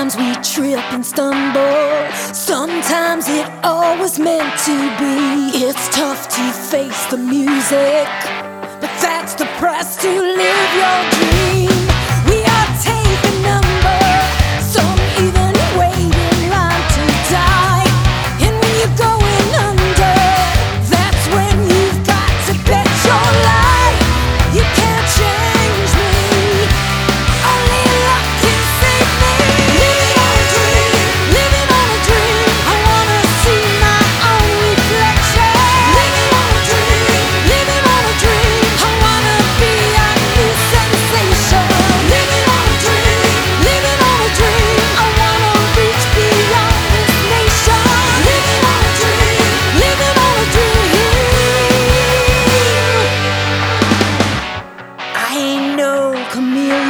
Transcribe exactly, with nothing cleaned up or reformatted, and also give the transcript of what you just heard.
Sometimes we trip and stumble. Sometimes it all was meant to be. It's tough to face the music, but that's the price to live your dream. We are taking number, some even wait in line to die. And when you're going under, that's when you've got to bet your life. You can't change me, only luck can save me. Living on a dream, living on a dream. I wanna see my own reflection. Living on a dream, living on a dream. I wanna be a new sensation. Living on a dream, living on a dream. I wanna reach beyond this nation. Living on a dream, living on a dream. I ain't no chameleon,